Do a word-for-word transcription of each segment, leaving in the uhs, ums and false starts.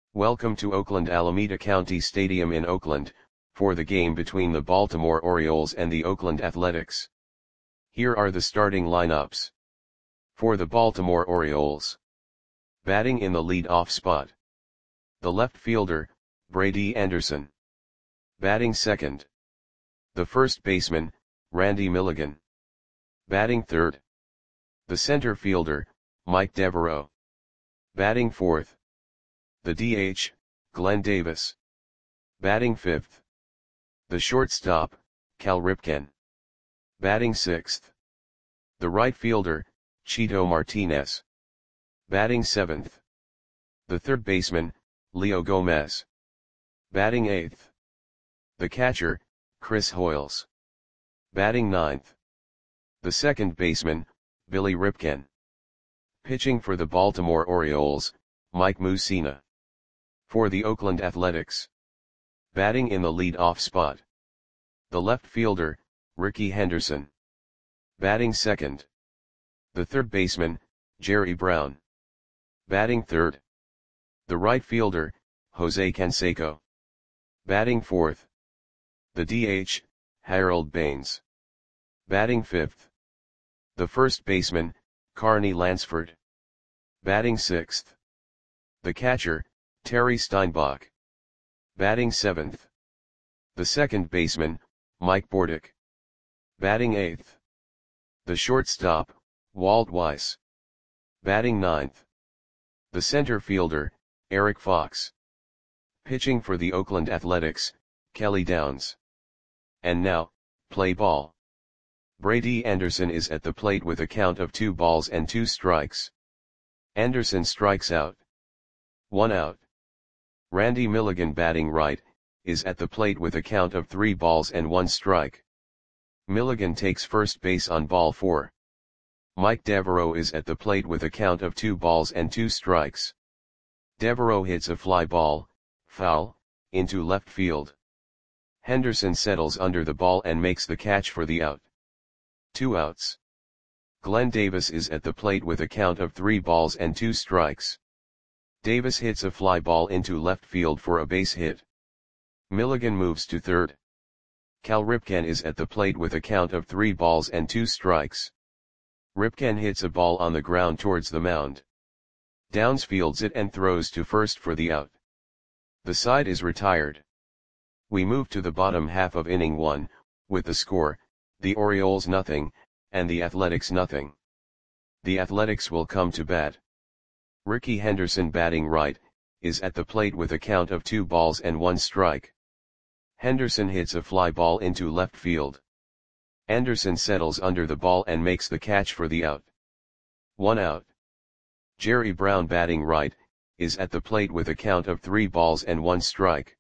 Welcome to Oakland Alameda County Stadium in Oakland, for the game between the Baltimore Orioles and the Oakland Athletics. Here are the starting lineups. For the Baltimore Orioles. Batting in the lead-off spot. The left fielder, Brady Anderson. Batting second. The first baseman, Randy Milligan. Batting third. The center fielder, Mike Devereaux. Batting fourth. The D H, Glenn Davis. Batting fifth. The shortstop, Cal Ripken. Batting sixth. The right fielder, Chito Martinez. Batting seventh. The third baseman, Leo Gomez. Batting eighth. The catcher, Chris Hoiles. Batting ninth. The second baseman, Billy Ripken. Pitching for the Baltimore Orioles, Mike Mussina. For the Oakland Athletics. Batting in the lead-off spot. The left fielder, Rickey Henderson. Batting second. The third baseman, Jerry Brown. Batting third. The right fielder, Jose Canseco. Batting fourth. The D H, Harold Baines. Batting fifth. The first baseman, Carney Lansford. Batting sixth. The catcher, Terry Steinbach. Batting seventh. The second baseman, Mike Bordick. Batting eighth. The shortstop, Walt Weiss. Batting ninth. The center fielder, Eric Fox. Pitching for the Oakland Athletics, Kelly Downs. And now, play ball. Brady Anderson is at the plate with a count of two balls and two strikes. Anderson strikes out. One out. Randy Milligan, batting right, is at the plate with a count of three balls and one strike. Milligan takes first base on ball four. Mike Devereaux is at the plate with a count of two balls and two strikes. Devereaux hits a fly ball, foul, into left field. Henderson settles under the ball and makes the catch for the out. Two outs. Glenn Davis is at the plate with a count of three balls and two strikes. Davis hits a fly ball into left field for a base hit. Milligan moves to third. Cal Ripken is at the plate with a count of three balls and two strikes. Ripken hits a ball on the ground towards the mound. Downs fields it and throws to first for the out. The side is retired. We move to the bottom half of inning one, with the score, the Orioles nothing, and the Athletics nothing. The Athletics will come to bat. Rickey Henderson, batting right, is at the plate with a count of two balls and one strike. Henderson hits a fly ball into left field. Anderson settles under the ball and makes the catch for the out. One out. Jerry Brown, batting right, is at the plate with a count of three balls and one strike.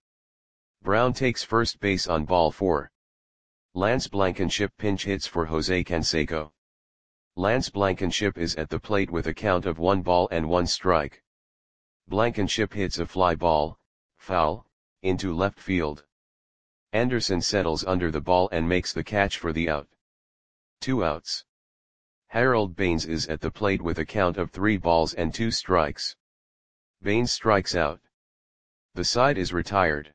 Brown takes first base on ball four. Lance Blankenship pinch hits for Jose Canseco. Lance Blankenship is at the plate with a count of one ball and one strike. Blankenship hits a fly ball, foul, into left field. Anderson settles under the ball and makes the catch for the out. Two outs. Harold Baines is at the plate with a count of three balls and two strikes. Baines strikes out. The side is retired.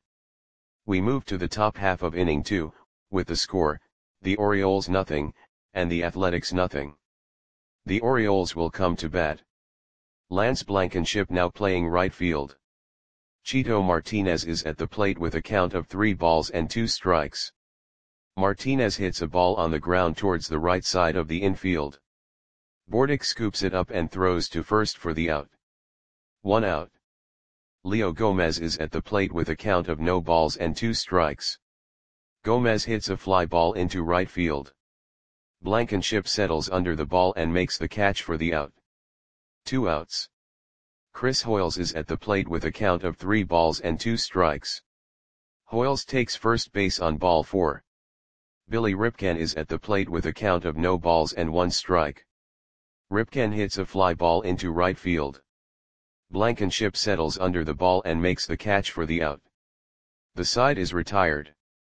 We move to the top half of inning two, with the score, the Orioles nothing, and the Athletics nothing. The Orioles will come to bat. Lance Blankenship now playing right field. Chito Martinez is at the plate with a count of three balls and two strikes. Martinez hits a ball on the ground towards the right side of the infield. Bordick scoops it up and throws to first for the out. One out. Leo Gomez is at the plate with a count of no balls and two strikes. Gomez hits a fly ball into right field. Blankenship settles under the ball and makes the catch for the out. Two outs. Chris Hoiles is at the plate with a count of three balls and two strikes. Hoiles takes first base on ball four. Billy Ripken is at the plate with a count of no balls and one strike. Ripken hits a fly ball into right field. Blankenship settles under the ball and makes the catch for the out. The side is retired.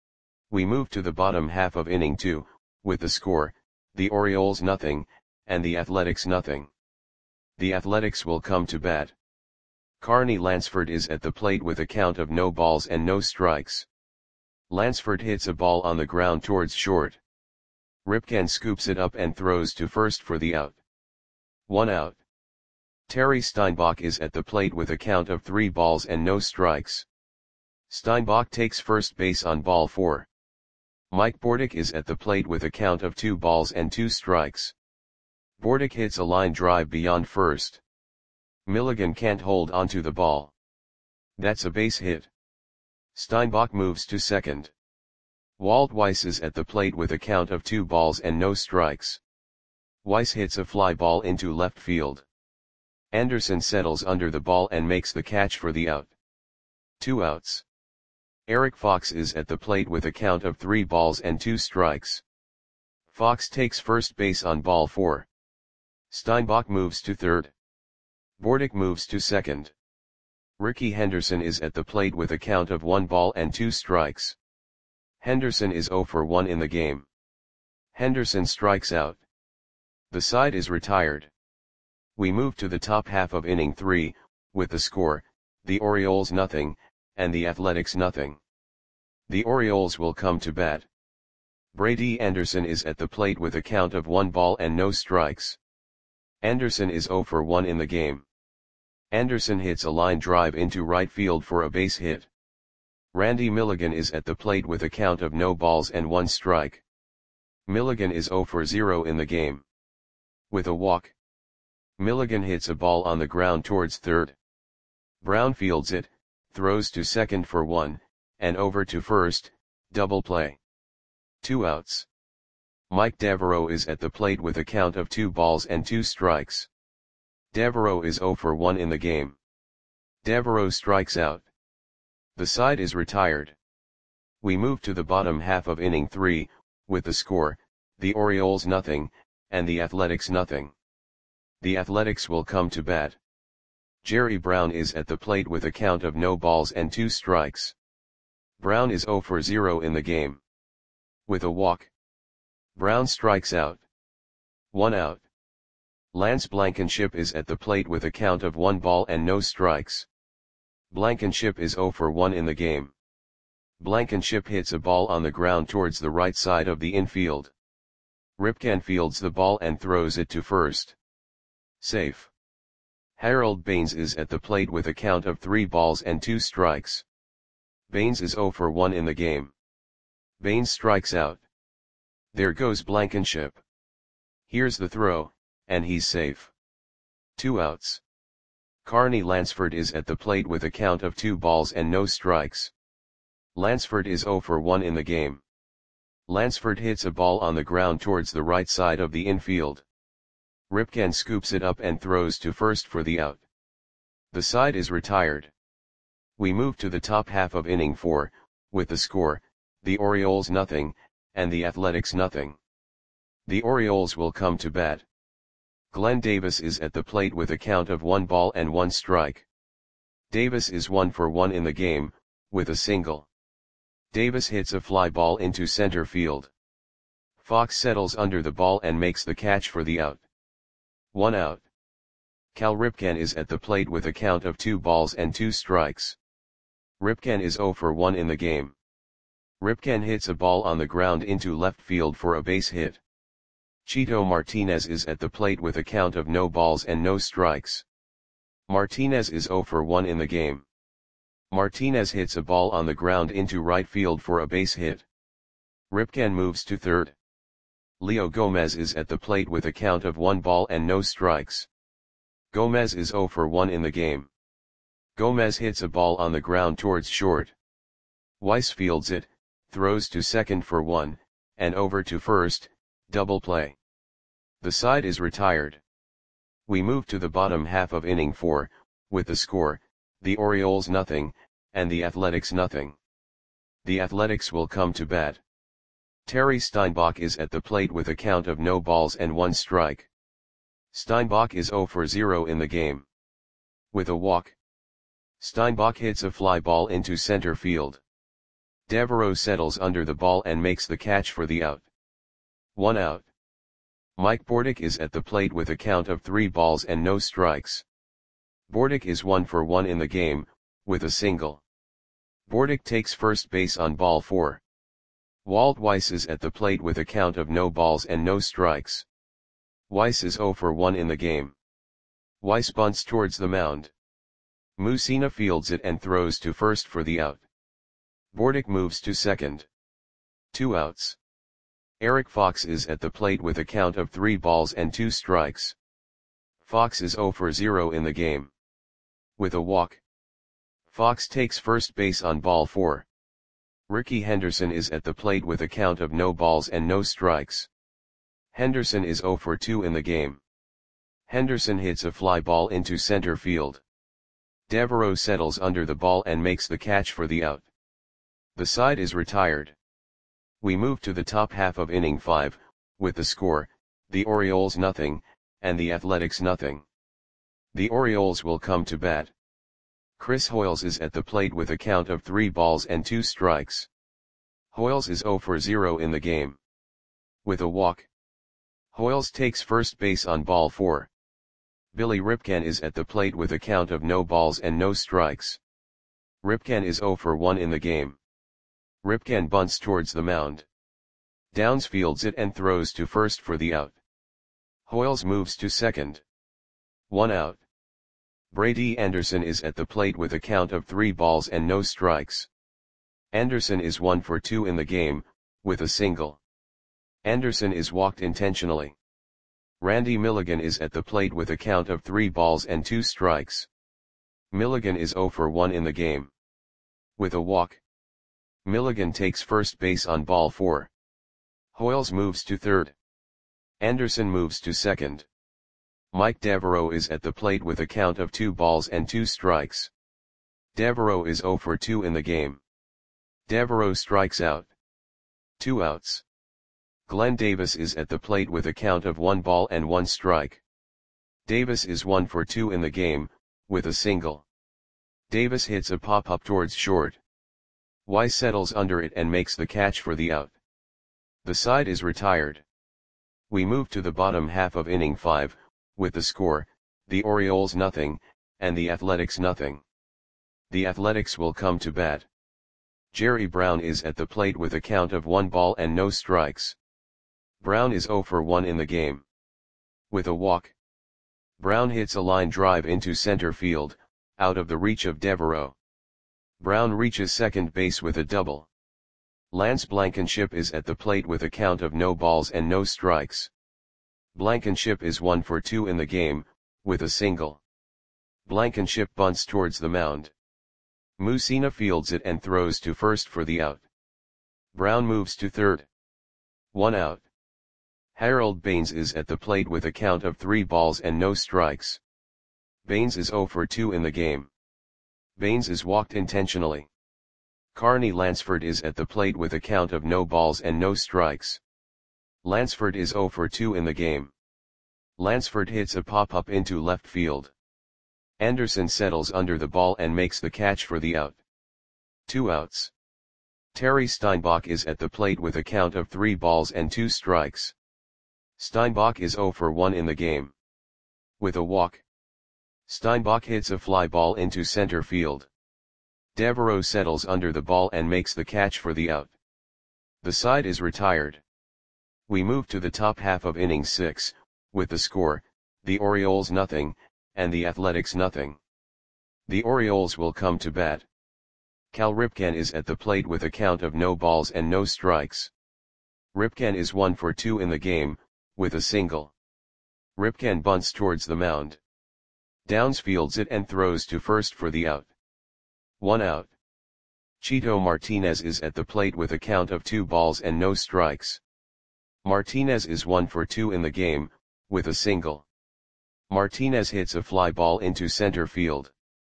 We move to the bottom half of inning two, with the score, the Orioles nothing, and the Athletics nothing. The Athletics will come to bat. Carney Lansford is at the plate with a count of no balls and no strikes. Lansford hits a ball on the ground towards short. Ripken scoops it up and throws to first for the out. One out. Terry Steinbach is at the plate with a count of three balls and no strikes. Steinbach takes first base on ball four. Mike Bordick is at the plate with a count of two balls and two strikes. Bordick hits a line drive beyond first. Milligan can't hold onto the ball. That's a base hit. Steinbach moves to second. Walt Weiss is at the plate with a count of two balls and no strikes. Weiss hits a fly ball into left field. Anderson settles under the ball and makes the catch for the out. Two outs. Eric Fox is at the plate with a count of three balls and two strikes. Fox takes first base on ball four. Steinbach moves to third. Bordick moves to second. Ricky Henderson is at the plate with a count of one ball and two strikes. Henderson is zero for one in the game. Henderson strikes out. The side is retired. We move to the top half of inning three, with the score, the Orioles nothing, and the Athletics nothing. The Orioles will come to bat. Brady Anderson is at the plate with a count of one ball and no strikes. Anderson is zero for one in the game. Anderson hits a line drive into right field for a base hit. Randy Milligan is at the plate with a count of no balls and one strike. Milligan is zero for zero in the game. With a walk. Milligan hits a ball on the ground towards third. Brown fields it, throws to second for one, and over to first, double play. Two outs. Mike Devereaux is at the plate with a count of two balls and two strikes. Devereaux is zero for one in the game. Devereaux strikes out. The side is retired. We move to the bottom half of inning three, with the score, the Orioles nothing, and the Athletics nothing. The Athletics will come to bat. Jerry Brown is at the plate with a count of no balls and two strikes. Brown is zero for zero in the game. With a walk. Brown strikes out. One out. Lance Blankenship is at the plate with a count of one ball and no strikes. Blankenship is zero for one in the game. Blankenship hits a ball on the ground towards the right side of the infield. Ripken fields the ball and throws it to first. Safe. Harold Baines is at the plate with a count of three balls and two strikes. Baines is zero for one in the game. Baines strikes out. There goes Blankenship. Here's the throw, and he's safe. Two outs. Carney Lansford is at the plate with a count of two balls and no strikes. Lansford is zero for one in the game. Lansford hits a ball on the ground towards the right side of the infield. Ripken scoops it up and throws to first for the out. The side is retired. We move to the top half of inning four, with the score, the Orioles nothing, and the Athletics nothing. The Orioles will come to bat. Glenn Davis is at the plate with a count of one ball and one strike. Davis is one for one in the game, with a single. Davis hits a fly ball into center field. Fox settles under the ball and makes the catch for the out. One out. Cal Ripken is at the plate with a count of two balls and two strikes. Ripken is zero for one in the game. Ripken hits a ball on the ground into left field for a base hit. Chito Martinez is at the plate with a count of no balls and no strikes. Martinez is zero for one in the game. Martinez hits a ball on the ground into right field for a base hit. Ripken moves to third. Leo Gomez is at the plate with a count of one ball and no strikes. Gomez is zero for one in the game. Gomez hits a ball on the ground towards short. Weiss fields it, throws to second for one, and over to first, double play. The side is retired. We move to the bottom half of inning four, with the score, the Orioles nothing, and the Athletics nothing. The Athletics will come to bat. Terry Steinbach is at the plate with a count of no balls and one strike. Steinbach is zero for zero in the game. With a walk. Steinbach hits a fly ball into center field. Devereaux settles under the ball and makes the catch for the out. One out. Mike Bordick is at the plate with a count of three balls and no strikes. Bordick is one for one in the game, with a single. Bordick takes first base on ball four. Walt Weiss is at the plate with a count of no balls and no strikes. Weiss is zero for one in the game. Weiss bunts towards the mound. Mussina fields it and throws to first for the out. Bordick moves to second. Two outs. Eric Fox is at the plate with a count of three balls and two strikes. Fox is zero for zero in the game. With a walk. Fox takes first base on ball four. Rickey Henderson is at the plate with a count of no balls and no strikes. Henderson is zero for two in the game. Henderson hits a fly ball into center field. Devereaux settles under the ball and makes the catch for the out. The side is retired. We move to the top half of inning five, with the score, the Orioles nothing, and the Athletics nothing. The Orioles will come to bat. Chris Hoiles is at the plate with a count of three balls and two strikes. Hoiles is zero for zero in the game. With a walk. Hoiles takes first base on ball four. Billy Ripken is at the plate with a count of no balls and no strikes. Ripken is zero for one in the game. Ripken bunts towards the mound. Downs fields it and throws to first for the out. Hoiles moves to second. One out. Brady Anderson is at the plate with a count of three balls and no strikes. Anderson is one for two in the game, with a single. Anderson is walked intentionally. Randy Milligan is at the plate with a count of three balls and two strikes. Milligan is zero for one in the game. With a walk. Milligan takes first base on ball four. Hoiles moves to third. Anderson moves to second. Mike Devereaux is at the plate with a count of two balls and two strikes. Devereaux is zero for two in the game. Devereaux strikes out. Two outs. Glenn Davis is at the plate with a count of one ball and one strike. Davis is one for two in the game, with a single. Davis hits a pop-up towards short. Weiss settles under it and makes the catch for the out. The side is retired. We move to the bottom half of inning five, with the score, the Orioles nothing, and the Athletics nothing. The Athletics will come to bat. Jerry Brown is at the plate with a count of one ball and no strikes. Brown is zero for one in the game. With a walk. Brown hits a line drive into center field, out of the reach of Devereaux. Brown reaches second base with a double. Lance Blankenship is at the plate with a count of no balls and no strikes. Blankenship is one for two in the game, with a single. Blankenship bunts towards the mound. Mussina fields it and throws to first for the out. Brown moves to third. One out. Harold Baines is at the plate with a count of three balls and no strikes. Baines is zero for two in the game. Baines is walked intentionally. Carney Lansford is at the plate with a count of no balls and no strikes. Lansford is zero for two in the game. Lansford hits a pop-up into left field. Anderson settles under the ball and makes the catch for the out. Two outs. Terry Steinbach is at the plate with a count of three balls and two strikes. Steinbach is zero for one in the game. With a walk. Steinbach hits a fly ball into center field. Devereaux settles under the ball and makes the catch for the out. The side is retired. We move to the top half of inning six, with the score, the Orioles nothing, and the Athletics nothing. The Orioles will come to bat. Cal Ripken is at the plate with a count of no balls and no strikes. Ripken is one for two in the game, with a single. Ripken bunts towards the mound. Downs fields it and throws to first for the out. One out. Chito Martinez is at the plate with a count of two balls and no strikes. Martinez is one for two in the game, with a single. Martinez hits a fly ball into center field.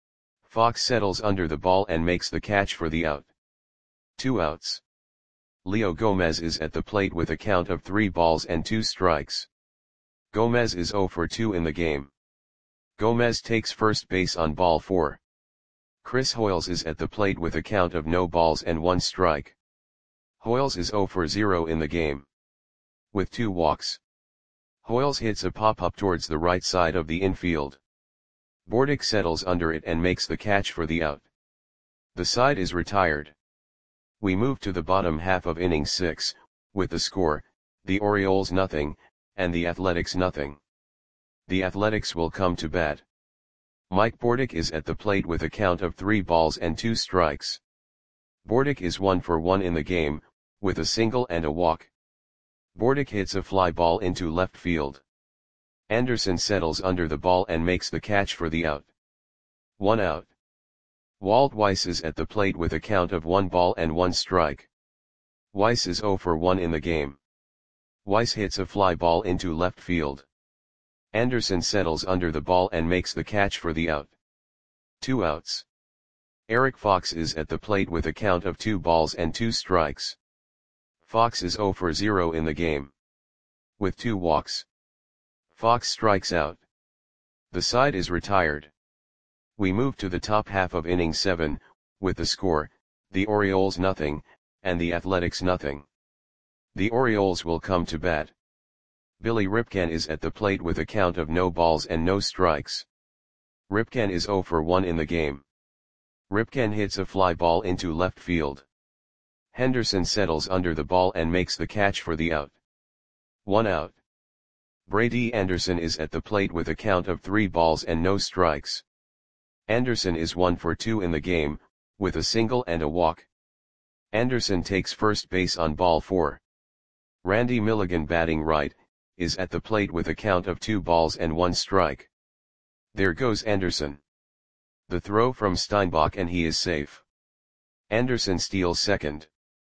Fox settles under the ball and makes the catch for the out. Two outs. Leo Gomez is at the plate with a count of three balls and two strikes. Gomez is zero for two in the game. Gomez takes first base on ball four. Chris Hoiles is at the plate with a count of no balls and one strike. Hoiles is zero for zero in the game. With two walks. Hoiles hits a pop-up towards the right side of the infield. Bordick settles under it and makes the catch for the out. The side is retired. We move to the bottom half of inning six, with the score, the Orioles nothing, and the Athletics nothing. The Athletics will come to bat. Mike Bordick is at the plate with a count of three balls and two strikes. Bordick is one for one in the game, with a single and a walk. Bordick hits a fly ball into left field. Anderson settles under the ball and makes the catch for the out. One out. Walt Weiss is at the plate with a count of one ball and one strike. Weiss is zero for one in the game. Weiss hits a fly ball into left field. Anderson settles under the ball and makes the catch for the out. Two outs. Eric Fox is at the plate with a count of two balls and two strikes. Fox is zero for zero in the game. With two walks, Fox strikes out. The side is retired. We move to the top half of inning seven, with the score, the Orioles nothing, and the Athletics nothing. The Orioles will come to bat. Billy Ripken is at the plate with a count of no balls and no strikes. Ripken is zero for one in the game. Ripken hits a fly ball into left field. Henderson settles under the ball and makes the catch for the out. One out. Brady Anderson is at the plate with a count of three balls and no strikes. Anderson is one for two in the game, with a single and a walk. Anderson takes first base on ball four. Randy Milligan, batting right, is at the plate with a count of two balls and one strike. There goes Anderson. The throw from Steinbach and he is safe. Anderson steals second.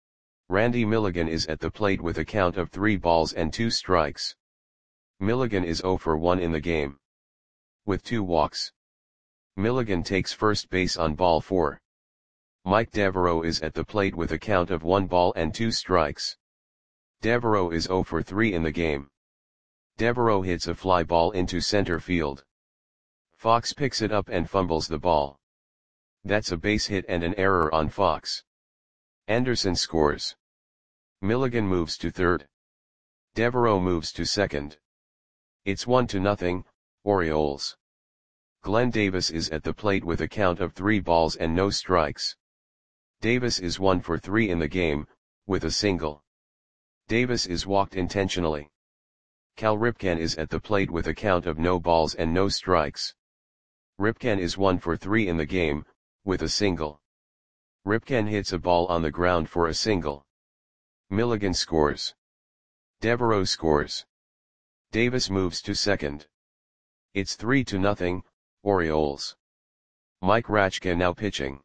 Randy Milligan is at the plate with a count of three balls and two strikes. Milligan is zero for one in the game. With two walks, Milligan takes first base on ball four. Mike Devereaux is at the plate with a count of one ball and two strikes. Devereaux is zero for three in the game. Devereaux hits a fly ball into center field. Fox picks it up and fumbles the ball. That's a base hit and an error on Fox. Anderson scores. Milligan moves to third. Devereaux moves to second. It's one to nothing, Orioles. Glenn Davis is at the plate with a count of three balls and no strikes. Davis is one for three in the game, with a single. Davis is walked intentionally. Cal Ripken is at the plate with a count of no balls and no strikes. Ripken is one for three in the game, with a single. Ripken hits a ball on the ground for a single. Milligan scores. Devereaux scores. Davis moves to second. It's three to nothing, Orioles. Mike Rachka now pitching.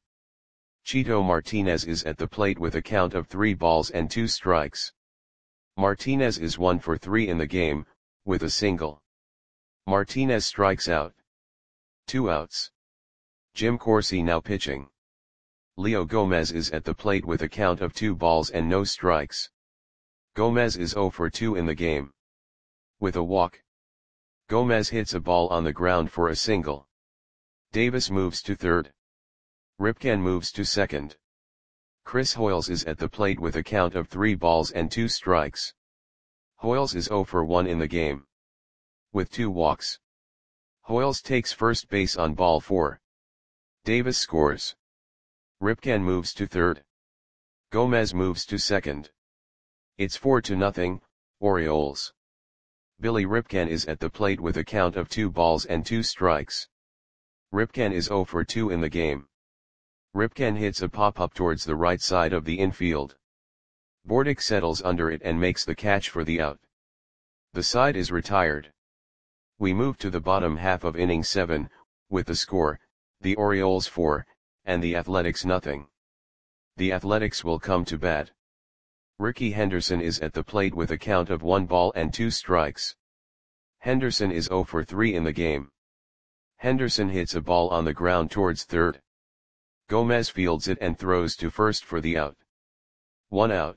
Chito Martinez is at the plate with a count of three balls and two strikes. Martinez is one for three in the game, with a single. Martinez strikes out. Two outs. Jim Corsi now pitching. Leo Gomez is at the plate with a count of two balls and no strikes. Gomez is zero for two in the game. With a walk, Gomez hits a ball on the ground for a single. Davis moves to third. Ripken moves to second. Chris Hoiles is at the plate with a count of three balls and two strikes. Hoiles is zero for one in the game. With two walks, Hoiles takes first base on ball four. Davis scores. Ripken moves to third. Gomez moves to second. It's four to nothing, Orioles. Billy Ripken is at the plate with a count of two balls and two strikes. Ripken is zero for two in the game. Ripken hits a pop-up towards the right side of the infield. Bordick settles under it and makes the catch for the out. The side is retired. We move to the bottom half of inning seven, with the score, the Orioles four, and the Athletics nothing. The Athletics will come to bat. Ricky Henderson is at the plate with a count of one ball and two strikes. Henderson is zero for three in the game. Henderson hits a ball on the ground towards third. Gomez fields it and throws to first for the out. One out.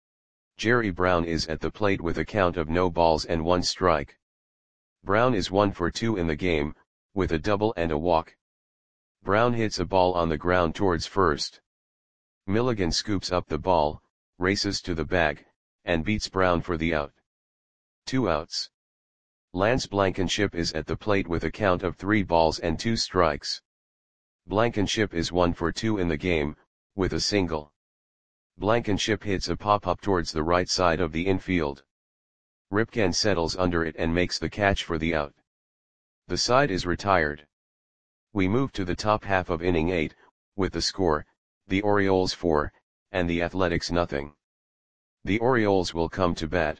Jerry Brown is at the plate with a count of no balls and one strike. Brown is one for two in the game, with a double and a walk. Brown hits a ball on the ground towards first. Milligan scoops up the ball, races to the bag, and beats Brown for the out. Two outs. Lance Blankenship is at the plate with a count of three balls and two strikes. Blankenship is one for two in the game, with a single. Blankenship hits a pop-up towards the right side of the infield. Ripken settles under it and makes the catch for the out. The side is retired. We move to the top half of inning eight, with the score, the Orioles four, and the Athletics nothing. The Orioles will come to bat.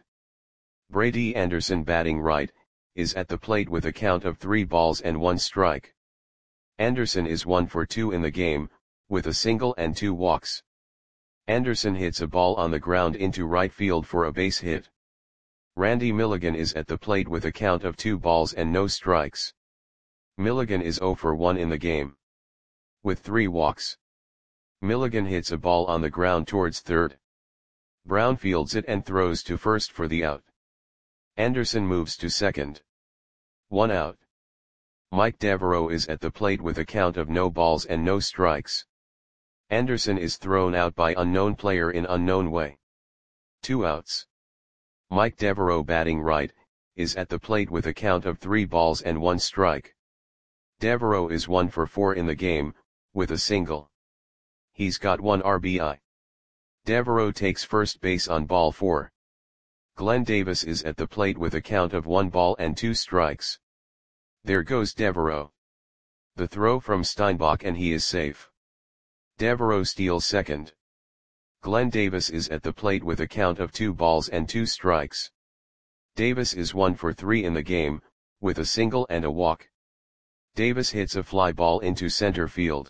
Brady Anderson, batting right, is at the plate with a count of three balls and one strike. Anderson is one for two in the game, with a single and two walks. Anderson hits a ball on the ground into right field for a base hit. Randy Milligan is at the plate with a count of two balls and no strikes. Milligan is zero for one in the game, with three walks. Milligan hits a ball on the ground towards third. Brown fields it and throws to first for the out. Anderson moves to second. One out. Mike Devereaux is at the plate with a count of no balls and no strikes. Anderson is thrown out by unknown player in unknown way. Two outs. Mike Devereaux, batting right, is at the plate with a count of three balls and one strike. Devereaux is one for four in the game, with a single. He's got one R B I. Devereaux takes first base on ball four. Glenn Davis is at the plate with a count of one ball and two strikes. There goes Devereaux. The throw from Steinbach and he is safe. Devereaux steals second. Glenn Davis is at the plate with a count of two balls and two strikes. Davis is one for three in the game, with a single and a walk. Davis hits a fly ball into center field.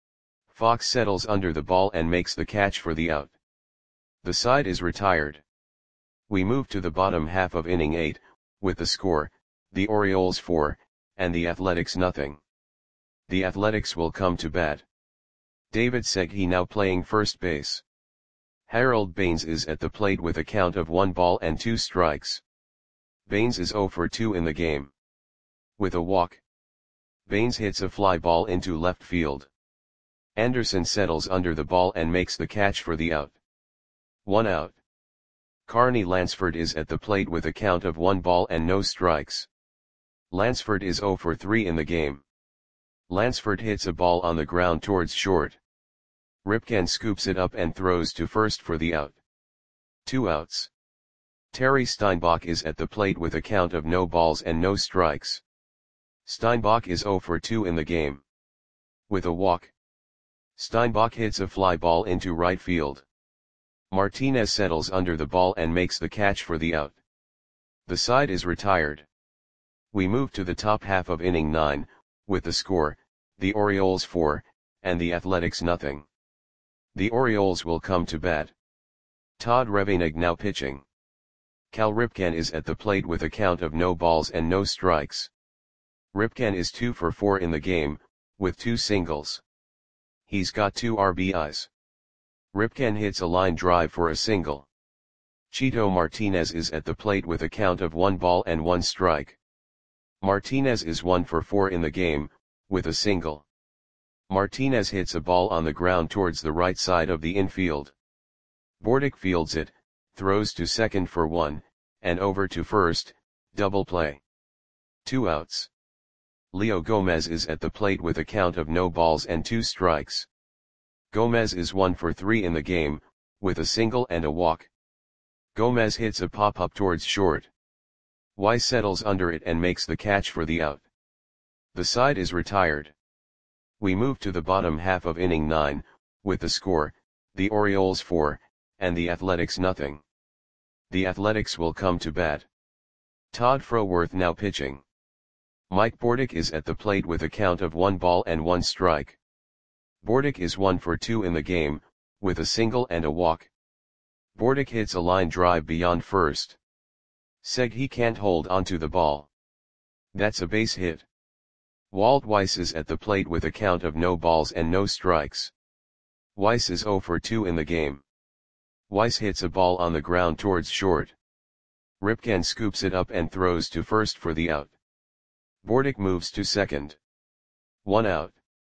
Fox settles under the ball and makes the catch for the out. The side is retired. We move to the bottom half of inning eight, with the score, the Orioles four, and the Athletics nothing. The Athletics will come to bat. David Segui now playing first base. Harold Baines is at the plate with a count of one ball and two strikes. Baines is zero for two in the game, with a walk. Baines hits a fly ball into left field. Anderson settles under the ball and makes the catch for the out. One out. Carney Lansford is at the plate with a count of one ball and no strikes. Lansford is zero for three in the game. Lansford hits a ball on the ground towards short. Ripken scoops it up and throws to first for the out. Two outs. Terry Steinbach is at the plate with a count of no balls and no strikes. Steinbach is zero for two in the game, with a walk. Steinbach hits a fly ball into right field. Martinez settles under the ball and makes the catch for the out. The side is retired. We move to the top half of inning nine, with the score, the Orioles four, and the Athletics nothing. The Orioles will come to bat. Todd Revenig now pitching. Cal Ripken is at the plate with a count of no balls and no strikes. Ripken is two for four in the game, with two singles. He's got two R B Is. Ripken hits a line drive for a single. Chito Martinez is at the plate with a count of one ball and one strike. Martinez is one for four in the game, with a single. Martinez hits a ball on the ground towards the right side of the infield. Bordick fields it, throws to second for one, and over to first, double play. Two outs. Leo Gomez is at the plate with a count of no balls and two strikes. Gomez is one for three in the game, with a single and a walk. Gomez hits a pop-up towards short. Weiss settles under it and makes the catch for the out. The side is retired. We move to the bottom half of inning nine, with the score, the Orioles four, and the Athletics nothing. The Athletics will come to bat. Todd Froworth now pitching. Mike Bordick is at the plate with a count of one ball and one strike. Bordick is one for two in the game, with a single and a walk. Bordick hits a line drive beyond first. Segui can't hold onto the ball. That's a base hit. Walt Weiss is at the plate with a count of no balls and no strikes. Weiss is zero for two in the game. Weiss hits a ball on the ground towards short. Ripken scoops it up and throws to first for the out. Bordick moves to second. One out.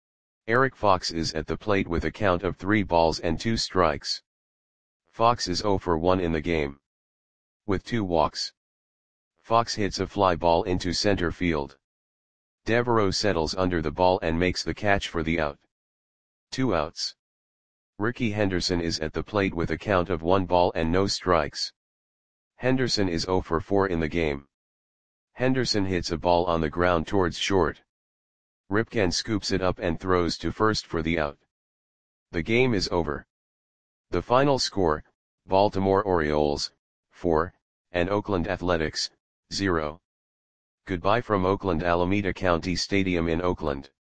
Eric Fox is at the plate with a count of three balls and two strikes. Fox is zero for one in the game, with two walks. Fox hits a fly ball into center field. Devereaux settles under the ball and makes the catch for the out. Two outs. Rickey Henderson is at the plate with a count of one ball and no strikes. Henderson is zero for four in the game. Henderson hits a ball on the ground towards short. Ripken scoops it up and throws to first for the out. The game is over. The final score, Baltimore Orioles, four, and Oakland Athletics, zero. Goodbye from Oakland Alameda County Stadium in Oakland.